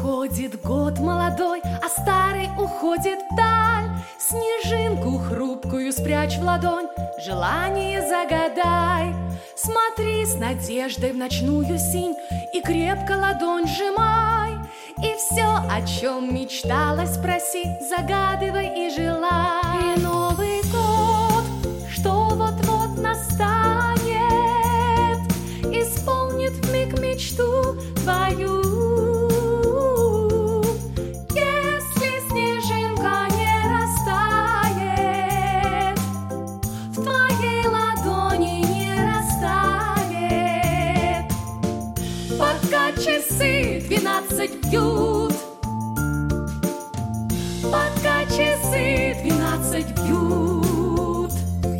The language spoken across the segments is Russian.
Проходит год молодой, а старый уходит вдаль. Снежинку хрупкую спрячь в ладонь, желание загадай. Смотри с надеждой в ночную синь и крепко ладонь сжимай. И все, о чем мечталось, спроси, загадывай и желай. И Новый год, что вот-вот настанет, исполнит вмиг мечту твою. Если снежинка не растает, в твоей ладони не растает, пока часы 12 бьют, пока часы 12 бьют.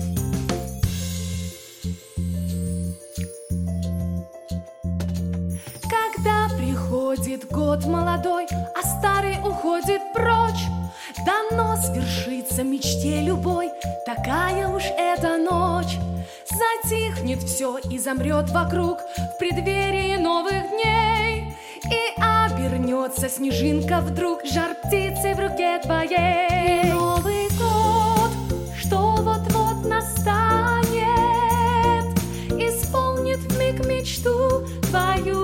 Когда приходит год молодой, а старый уходит прочь, дано свершится мечте любой, такая уж эта ночь. Затихнет все и замрет вокруг в преддверии новых дней, и обернется снежинка вдруг жар птицы в руке твоей. И Новый год, что вот-вот настанет, исполнит вмиг мечту твою.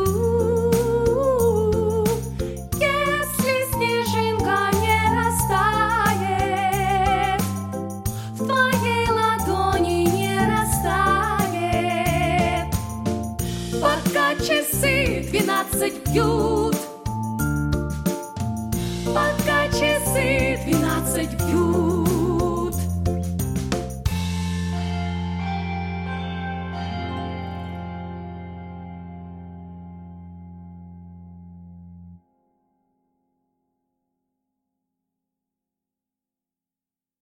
Если снежинка не растает, в твоей ладони не растает, пока часы 12 бьют.